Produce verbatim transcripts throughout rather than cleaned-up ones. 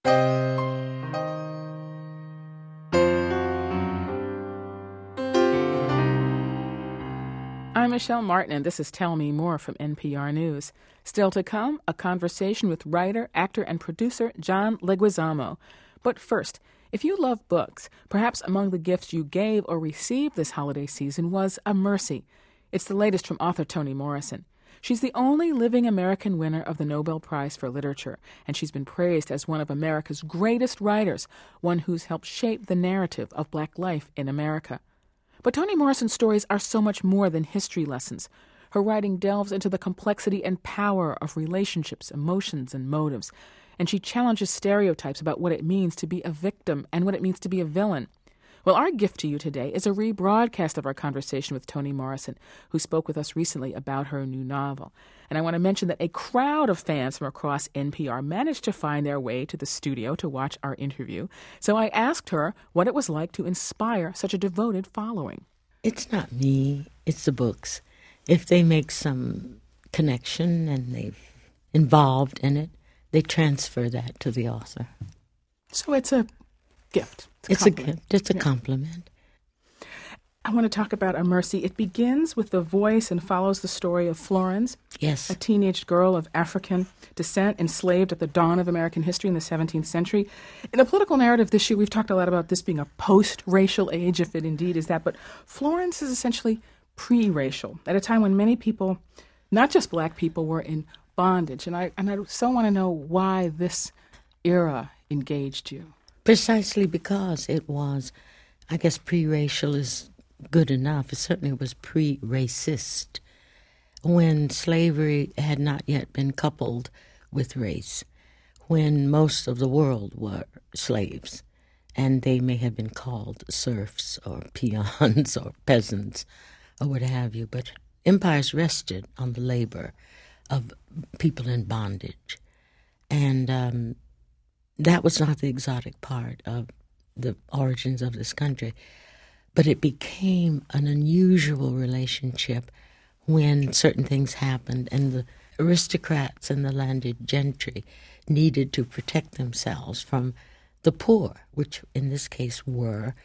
I'm Michelle Martin, and this is Tell Me More from N P R News. Still to come, a conversation with writer, actor, and producer John Leguizamo. But first, if you love books, perhaps among the gifts you gave or received this holiday season was A Mercy. It's the latest from author Toni Morrison. She's the only living American winner of the Nobel Prize for Literature, and she's been praised as one of America's greatest writers, one who's helped shape the narrative of Black life in America. But Toni Morrison's stories are so much more than history lessons. Her writing delves into the complexity and power of relationships, emotions, and motives, and she challenges stereotypes about what it means to be a victim and what it means to be a villain. Well, our gift to you today is a rebroadcast of our conversation with Toni Morrison, who spoke with us recently about her new novel. And I want to mention that a crowd of fans from across N P R managed to find their way to the studio to watch our interview. So I asked her what it was like to inspire such a devoted following. It's not me, it's the books. If they make some connection and they're involved in it, they transfer that to the author. So it's a gift. It's a, it's a gift. It's a yeah. compliment. I want to talk about A Mercy. It begins with the voice and follows the story of Florence, yes, a teenage girl of African descent enslaved at the dawn of American history in the seventeenth century. In the political narrative this year, we've talked a lot about this being a post-racial age, if it indeed is that, but Florence is essentially pre-racial, at a time when many people, not just Black people, were in bondage. And I, and I so want to know why this era engaged you. Precisely because it was, I guess pre-racial is good enough. It certainly was pre-racist when slavery had not yet been coupled with race, when most of the world were slaves, and they may have been called serfs or peons or peasants or what have you, but empires rested on the labor of people in bondage. And um, that was not the exotic part of the origins of this country. But it became an unusual relationship when certain things happened and the aristocrats and the landed gentry needed to protect themselves from the poor, which in this case were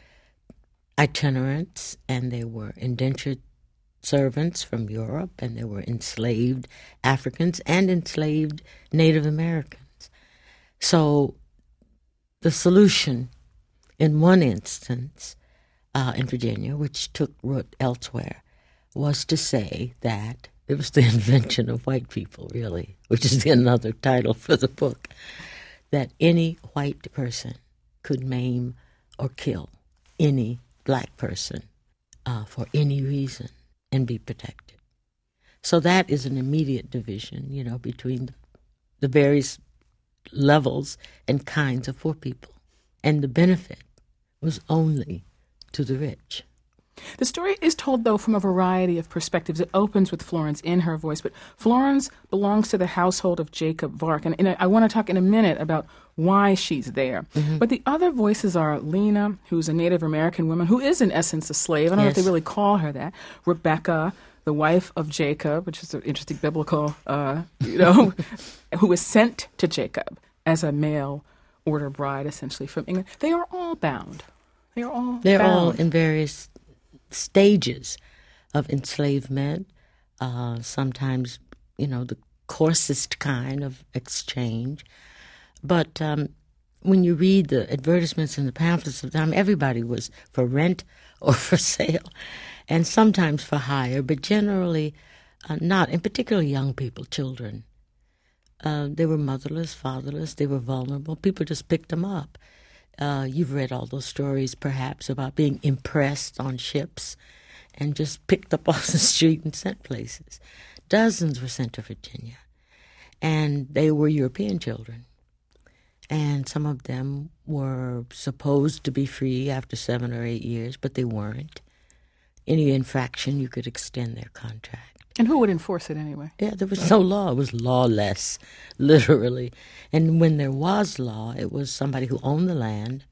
itinerants, and they were indentured servants from Europe, and they were enslaved Africans and enslaved Native Americans. So the solution in one instance Uh, in Virginia, which took root elsewhere, was to say that it was the invention of white people, really, which is another title for the book, that any white person could maim or kill any Black person uh, for any reason and be protected. So that is an immediate division, you know, between the, the various levels and kinds of poor people. And the benefit was only to the rich. The story is told, though, from a variety of perspectives. It opens with Florence in her voice, but Florence belongs to the household of Jacob Vark, and, and I want to talk in a minute about why she's there. Mm-hmm. But the other voices are Lena, who's a Native American woman, who is in essence a slave. I don't yes. know if they really call her that. Rebecca, the wife of Jacob, which is an interesting biblical, uh, you know, who was sent to Jacob as a mail order bride, essentially, from England. They are all bound. They're all They're bound. all in various stages of enslavement, uh, sometimes, you know, the coarsest kind of exchange. But um, when you read the advertisements and the pamphlets of the time, everybody was for rent or for sale, and sometimes for hire, but generally uh, not, and particularly young people, children. Uh, they were motherless, fatherless, they were vulnerable. People just picked them up. Uh, you've read all those stories, perhaps, about being impressed on ships and just picked up off the street and sent places. Dozens were sent to Virginia, and they were European children. And some of them were supposed to be free after seven or eight years, but they weren't. Any infraction, you could extend their contract. And who would enforce it anyway? Yeah, there was no law. It was lawless, literally. And when there was law, it was somebody who owned the land,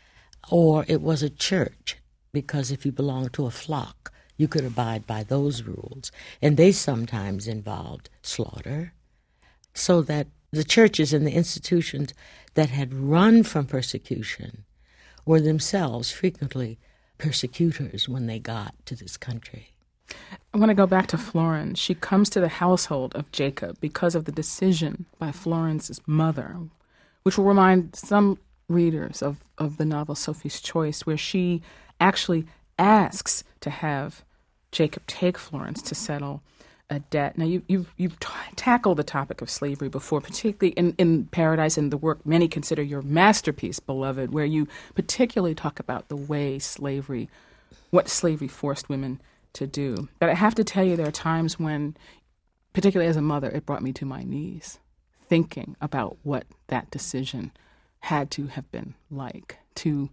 or it was a church, because if you belonged to a flock, you could abide by those rules. And they sometimes involved slaughter, so that the churches and the institutions that had run from persecution were themselves frequently persecutors when they got to this country. I want to go back to Florence. She comes to the household of Jacob because of the decision by Florence's mother, which will remind some readers of, of the novel Sophie's Choice, where she actually asks to have Jacob take Florence to settle a debt. Now, you, you've, you've t- tackled the topic of slavery before, particularly in, in Paradise and the work many consider your masterpiece, Beloved, where you particularly talk about the way slavery, what slavery forced women to do. But I have to tell you, there are times when, particularly as a mother, it brought me to my knees, thinking about what that decision had to have been like, to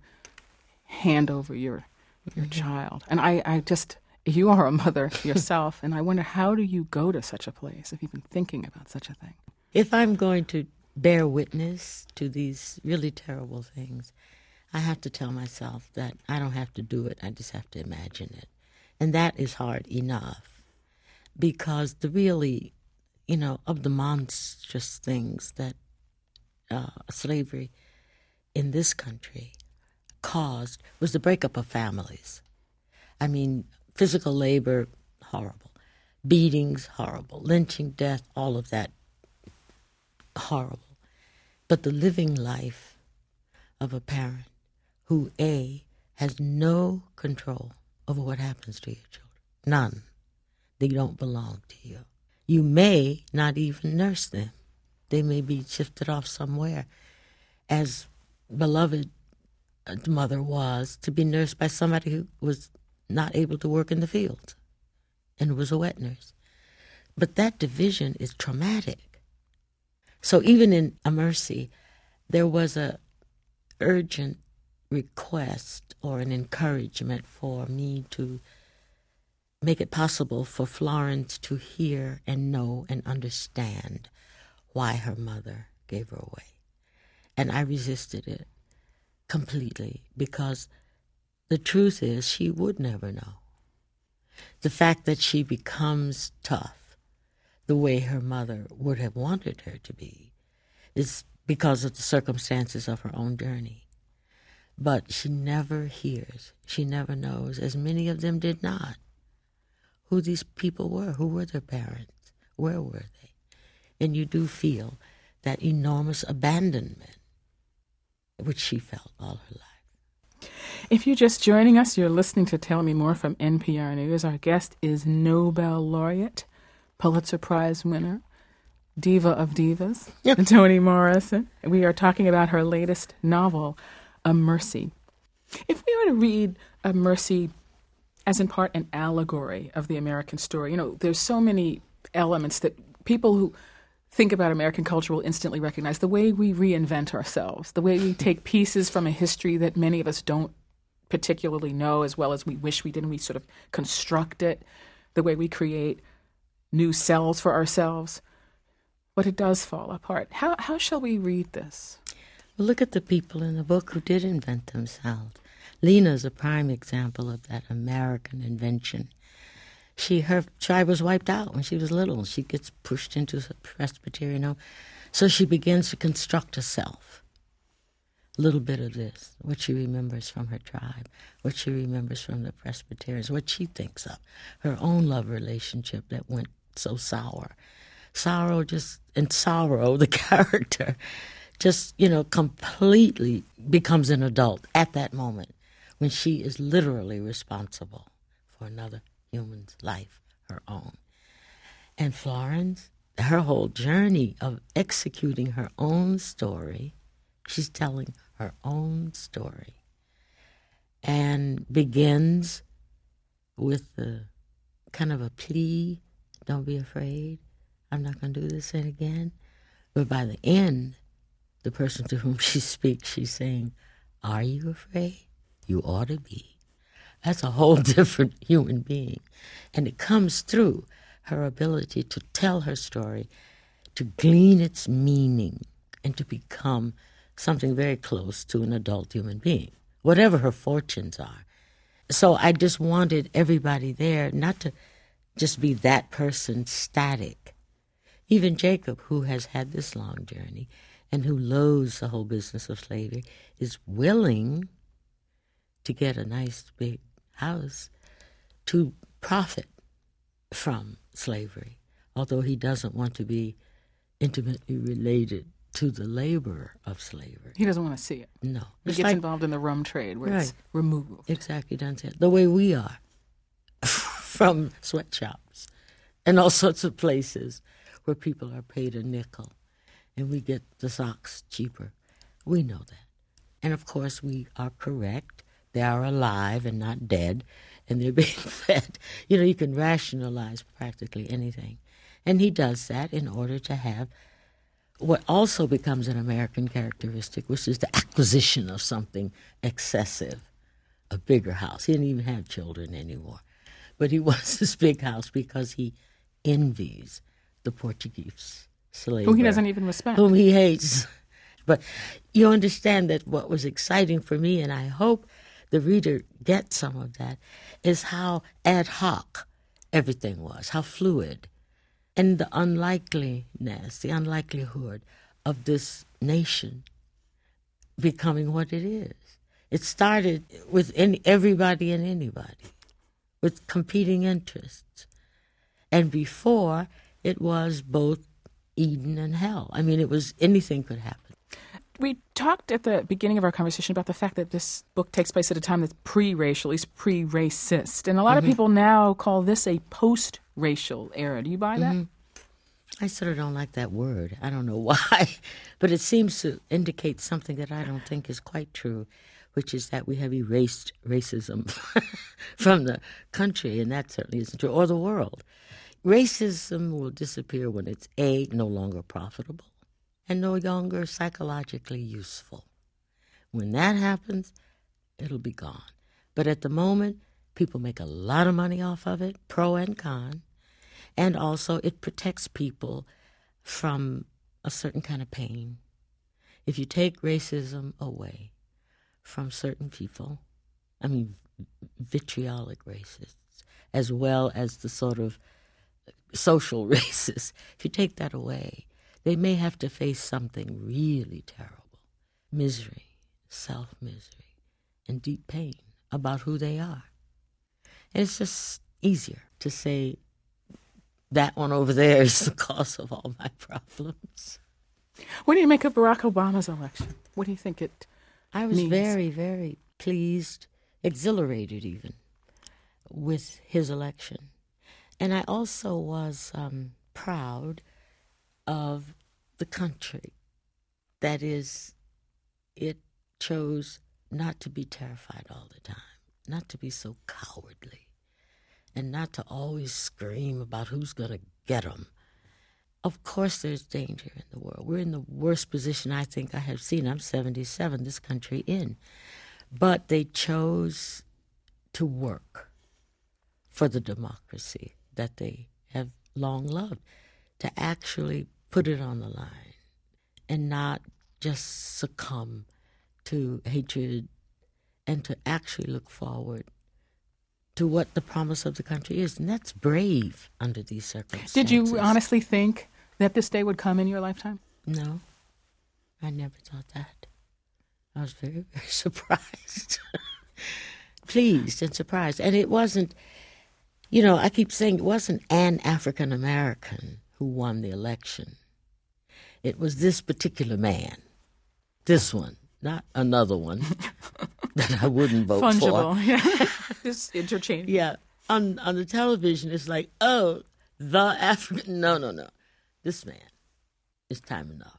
hand over your your mm-hmm. child. And I, I just, you are a mother yourself, and I wonder, how do you go to such a place if you've been thinking about such a thing? If I'm going to bear witness to these really terrible things, I have to tell myself that I don't have to do it, I just have to imagine it. And that is hard enough, because the really, you know, of the monstrous things that uh, slavery in this country caused was the breakup of families. I mean, physical labor, horrible. Beatings, horrible. Lynching, death, all of that, horrible. But the living life of a parent who, A, has no control over what happens to your children. None. They don't belong to you. You may not even nurse them. They may be shifted off somewhere, as Beloved mother was, to be nursed by somebody who was not able to work in the fields and was a wet nurse. But that division is traumatic. So even in A Mercy, there was a urgent request or an encouragement for me to make it possible for Florence to hear and know and understand why her mother gave her away. And I resisted it completely, because the truth is she would never know. The fact that she becomes tough the way her mother would have wanted her to be is because of the circumstances of her own journey. But she never hears, she never knows, as many of them did not, who these people were, who were their parents, where were they? And you do feel that enormous abandonment which she felt all her life. If you're just joining us, you're listening to Tell Me More from N P R News. Our guest is Nobel laureate, Pulitzer Prize winner, diva of divas, yep. Toni Morrison. We are talking about her latest novel, A Mercy. If we were to read A Mercy as in part an allegory of the American story, you know, there's so many elements that people who think about American culture will instantly recognize: the way we reinvent ourselves, the way we take pieces from a history that many of us don't particularly know as well as we wish we did, and we sort of construct it, the way we create new selves for ourselves. But it does fall apart. How how shall we read this? Well, look at the people in the book who did invent themselves. Lena's a prime example of that American invention. She, her tribe was wiped out when she was little. She gets pushed into a Presbyterian home. So she begins to construct herself. A little bit of this, what she remembers from her tribe, what she remembers from the Presbyterians, what she thinks of, her own love relationship that went so sour. Sorrow just, and Sorrow, the character, just, you know, completely becomes an adult at that moment when she is literally responsible for another human's life, her own. And Florence, her whole journey of executing her own story, she's telling her own story, and begins with the kind of a plea, don't be afraid, I'm not going to do this again. But by the end, the person to whom she speaks, she's saying, are you afraid? You ought to be. That's a whole different human being. And it comes through her ability to tell her story, to glean its meaning, and to become something very close to an adult human being, whatever her fortunes are. So I just wanted everybody there not to just be that person static. Even Jacob, who has had this long journey and who loathes the whole business of slavery, is willing to get a nice big house to profit from slavery, although he doesn't want to be intimately related to the labor of slavery. He doesn't want to see it. No. He It's gets like, involved in the rum trade where right. it's removed. Exactly, that's it. The way we are from sweatshops and all sorts of places where people are paid a nickel and we get the socks cheaper. We know that. And of course, we are correct. They are alive and not dead, and they're being fed. You know, you can rationalize practically anything. And he does that in order to have what also becomes an American characteristic, which is the acquisition of something excessive, a bigger house. He didn't even have children anymore. But he wants this big house because he envies the Portuguese slave. Who he doesn't even respect. Whom he hates. But you understand that what was exciting for me, and I hope the reader gets some of that, is how ad hoc everything was, how fluid, and the unlikeliness, the unlikelihood of this nation becoming what it is. It started with any, everybody and anybody, with competing interests. And before, it was both Eden and hell. I mean, it was anything could happen. We talked at the beginning of our conversation about the fact that this book takes place at a time that's pre-racial, it's pre-racist. And a lot mm-hmm. of people now call this a post-racial era. Do you buy that? Mm-hmm. I sort of don't like that word. I don't know why. But it seems to indicate something that I don't think is quite true, which is that we have erased racism from the country, and that certainly isn't true, or the world. Racism will disappear when it's, A, no longer profitable, and no longer psychologically useful. When that happens, it'll be gone. But at the moment, people make a lot of money off of it, pro and con, and also it protects people from a certain kind of pain. If you take racism away from certain people, I mean vitriolic racists, as well as the sort of social racists, if you take that away, they may have to face something really terrible, misery, self-misery, and deep pain about who they are. And it's just easier to say that one over there is the cause of all my problems. What do you make of Barack Obama's election? What do you think it I was means? very, very pleased, exhilarated even, with his election. And I also was um, proud of the country. That is, it chose not to be terrified all the time, not to be so cowardly, and not to always scream about who's going to get them. Of course there's danger in the world. We're in the worst position I think I have seen. I'm seventy-seven, this country in. But they chose to work for the democracy that they have long loved, to actually put it on the line and not just succumb to hatred, and to actually look forward to what the promise of the country is. And that's brave under these circumstances. Did you honestly think that this day would come in your lifetime? No, I never thought that. I was very, very surprised. Pleased and surprised. And it wasn't, you know, I keep saying it wasn't an African American who won the election. It was this particular man, this one, not another one that I wouldn't vote Fungible, for. yeah. Just interchangeable. Yeah. On on the television, it's like, oh, the African. No, no, no. This man, it's time enough.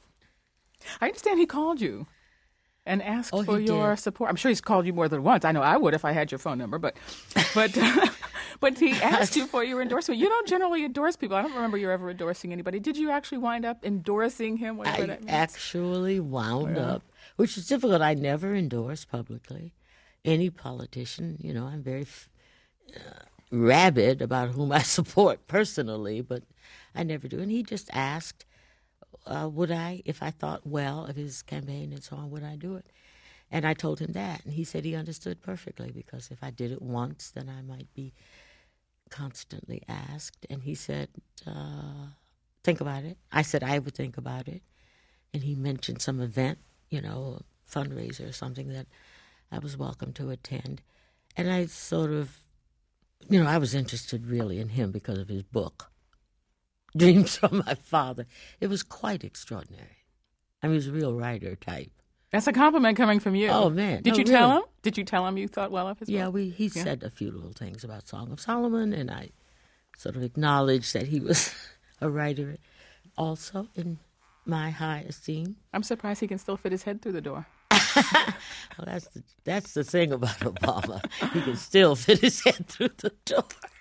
I understand he called you and asked oh, for your did. support. I'm sure he's called you more than once. I know I would if I had your phone number, but but but he asked you for your endorsement. You don't generally endorse people. I don't remember you ever endorsing anybody. Did you actually wind up endorsing him? Whatever I that means? actually wound yeah. up, which is difficult. I never endorse publicly any politician. You know, I'm very uh, rabid about whom I support personally, but I never do. And he just asked, uh, would I, if I thought well of his campaign and so on, would I do it? And I told him that. And he said he understood perfectly, because if I did it once, then I might be constantly asked. And he said, uh, think about it. I said I would think about it. And he mentioned some event, you know, a fundraiser or something that I was welcome to attend. And I sort of, you know, I was interested really in him because of his book, Dreams from My Father. It was quite extraordinary. I mean, he was a real writer type. That's a compliment coming from you. Oh, man. Did no, you really. tell him? Did you tell him you thought well of his yeah, book? We, he yeah, we said a few little things about Song of Solomon, and I sort of acknowledged that he was a writer also in my high esteem. I'm surprised he can still fit his head through the door. Well, that's the, that's the thing about Obama. He can still fit his head through the door.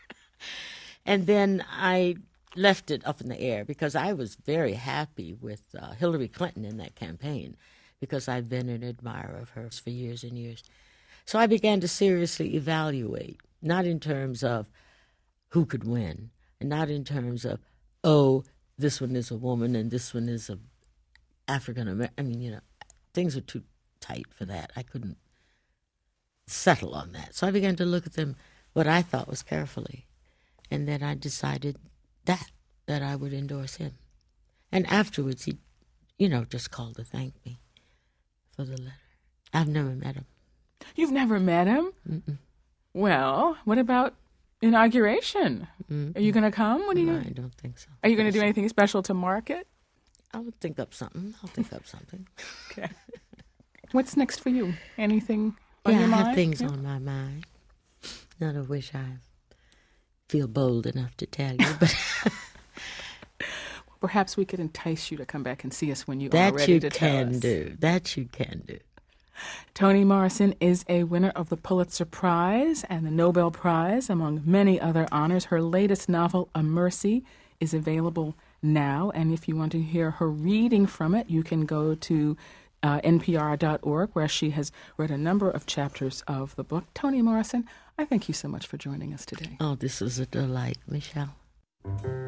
And then I left it up in the air because I was very happy with uh, Hillary Clinton in that campaign, because I've been an admirer of hers for years and years. So I began to seriously evaluate, not in terms of who could win, and not in terms of, oh, this one is a woman and this one is a African American. I mean, you know, things are too tight for that. I couldn't settle on that. So I began to look at them, what I thought was carefully, and then I decided that, that I would endorse him. And afterwards, he, you know, just called to thank me for the letter. I've never met him. You've never met him? Mm-mm. Well, what about inauguration? Mm-mm. Are you going to come? What are you? No, gonna... I don't think so. Are you going to do anything special to mark it? I'll think up something. I'll think up something. Okay. What's next for you? Anything on yeah, your mind? I have things yeah. on my mind. None of which I feel bold enough to tell you, but perhaps we could entice you to come back and see us when you that are ready you to can tell us. do. That you can do. Toni Morrison is a winner of the Pulitzer Prize and the Nobel Prize, among many other honors. Her latest novel, A Mercy, is available now, and if you want to hear her reading from it, you can go to uh, N P R dot org, where she has read a number of chapters of the book. Toni Morrison, I thank you so much for joining us today. Oh, this was a delight, Michelle.